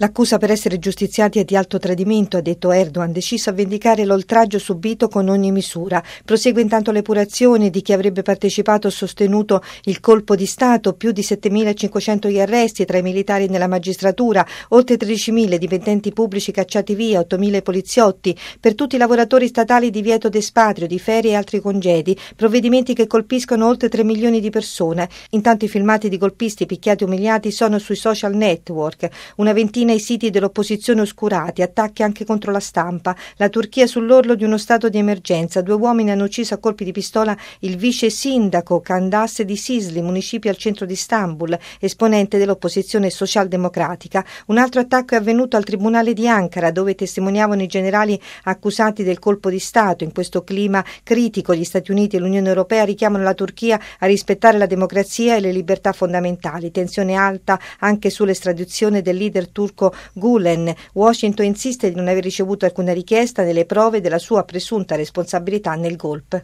L'accusa per essere giustiziati è di alto tradimento, ha detto Erdogan, deciso a vendicare l'oltraggio subito con ogni misura. Prosegue intanto l'epurazione di chi avrebbe partecipato o sostenuto il colpo di Stato, più di 7.500 gli arresti tra i militari nella magistratura, oltre 13.000 dipendenti pubblici cacciati via, 8.000 poliziotti, per tutti i lavoratori statali divieto d'espatrio, di ferie e altri congedi, provvedimenti che colpiscono oltre 3 milioni di persone. Intanto i filmati di golpisti picchiati e umiliati sono sui social network, una ventina i siti dell'opposizione oscurati, attacchi anche contro la stampa. La Turchia sull'orlo di uno stato di emergenza. 2 uomini hanno ucciso a colpi di pistola il vice sindaco Candace di Sisli, municipio al centro di Istanbul, esponente dell'opposizione socialdemocratica. Un altro attacco è avvenuto al tribunale di Ankara, dove testimoniavano i generali accusati del colpo di Stato. In questo clima critico gli Stati Uniti e l'Unione Europea richiamano la Turchia a rispettare la democrazia e le libertà fondamentali. Tensione alta anche sull'estradizione del leader turco Gulen. Washington insiste di non aver ricevuto alcuna richiesta delle prove della sua presunta responsabilità nel golpe.